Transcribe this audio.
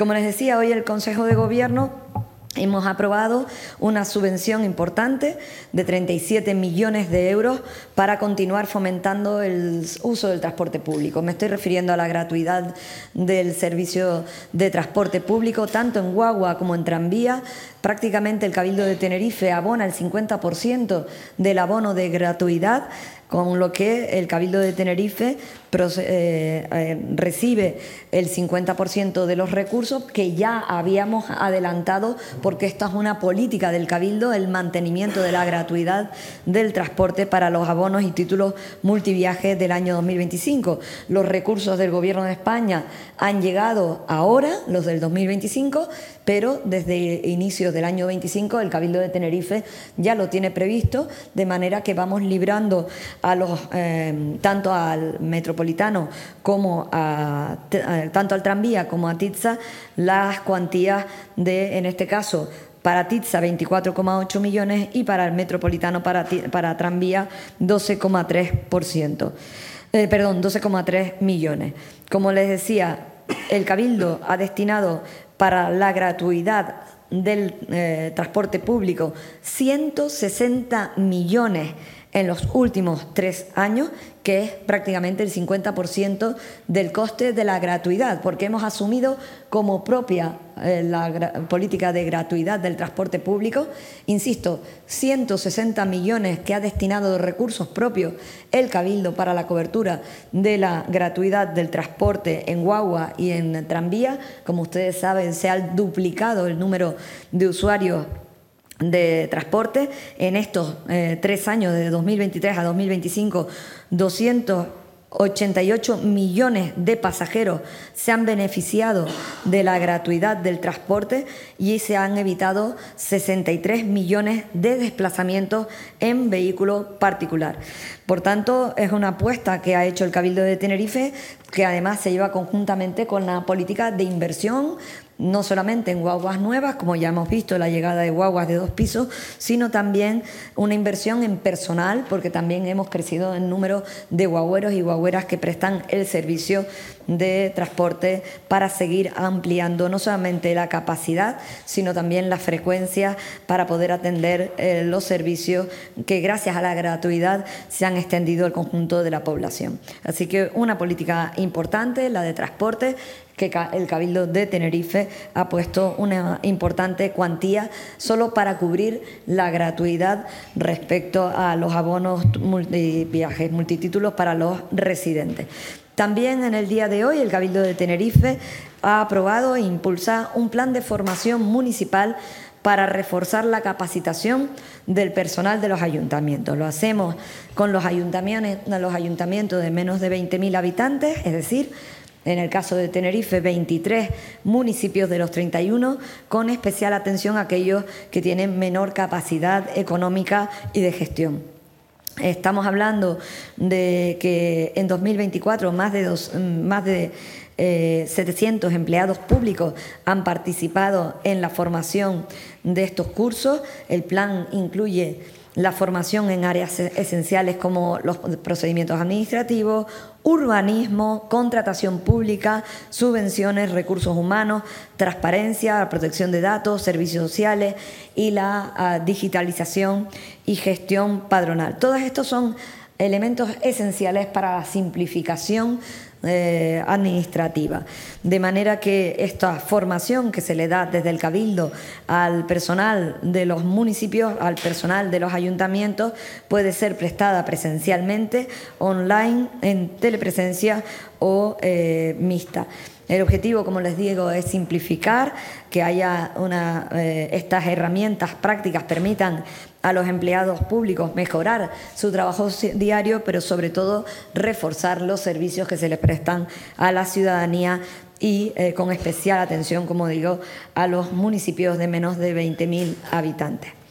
Como les decía, hoy el Consejo de Gobierno hemos aprobado una subvención importante de 37 millones de euros para continuar fomentando el uso del transporte público. Me estoy refiriendo a la gratuidad del servicio de transporte público, tanto en guagua como en tranvía. Prácticamente el Cabildo de Tenerife abona el 50% del abono de gratuidad, con lo que el Cabildo de Tenerife recibe el 50% de los recursos que ya habíamos adelantado, porque esta es una política del Cabildo, el mantenimiento de la gratuidad del transporte para los abonos y títulos multiviajes del año 2025. Los recursos del Gobierno de España han llegado ahora, los del 2025, pero desde inicios del año 25 el Cabildo de Tenerife ya lo tiene previsto, de manera que vamos librando a los tanto al metropolitano como tanto al tranvía como a Titsa las cuantías de, en este caso, para Titsa 24,8 millones y para el metropolitano para tranvía 12,3 millones. Como les decía, el Cabildo ha destinado para la gratuidad del transporte público 160 millones en los últimos 3 años, que es prácticamente el 50% del coste de la gratuidad, porque hemos asumido como propia la política de gratuidad del transporte público. Insisto, 160 millones que ha destinado de recursos propios el Cabildo para la cobertura de la gratuidad del transporte en guagua y en tranvía. Como ustedes saben, se ha duplicado el número de usuarios de transporte. En estos 3 años, de 2023 a 2025, 288 millones de pasajeros se han beneficiado de la gratuidad del transporte y se han evitado 63 millones de desplazamientos en vehículo particular. Por tanto, es una apuesta que ha hecho el Cabildo de Tenerife, que además se lleva conjuntamente con la política de inversión, no solamente en guaguas nuevas, como ya hemos visto, la llegada de guaguas de 2 pisos, sino también una inversión en personal, porque también hemos crecido en número de guagüeros y guagüeras que prestan el servicio de transporte para seguir ampliando no solamente la capacidad, sino también la frecuencia para poder atender los servicios que gracias a la gratuidad se han extendido al conjunto de la población. Así que una política importante, la de transporte, que el Cabildo de Tenerife ha puesto una importante cuantía solo para cubrir la gratuidad respecto a los abonos multiviajes, multitítulos para los residentes. También en el día de hoy el Cabildo de Tenerife ha aprobado e impulsa un plan de formación municipal para reforzar la capacitación del personal de los ayuntamientos. Lo hacemos con los ayuntamientos de menos de 20.000 habitantes, es decir, en el caso de Tenerife, 23 municipios de los 31, con especial atención a aquellos que tienen menor capacidad económica y de gestión. Estamos hablando de que en 2024 más de 700 empleados públicos han participado en la formación de estos cursos. El plan incluye la formación en áreas esenciales como los procedimientos administrativos, urbanismo, contratación pública, subvenciones, recursos humanos, transparencia, protección de datos, servicios sociales y la digitalización y gestión padronal. Todos estos son elementos esenciales para la simplificación administrativa, de manera que esta formación que se le da desde el Cabildo al personal de los municipios, al personal de los ayuntamientos, puede ser prestada presencialmente, online, en telepresencia o mixta. El objetivo, como les digo, es simplificar, que haya estas herramientas prácticas permitan a los empleados públicos mejorar su trabajo diario, pero sobre todo reforzar los servicios que se les prestan a la ciudadanía y con especial atención, como digo, a los municipios de menos de 20.000 habitantes.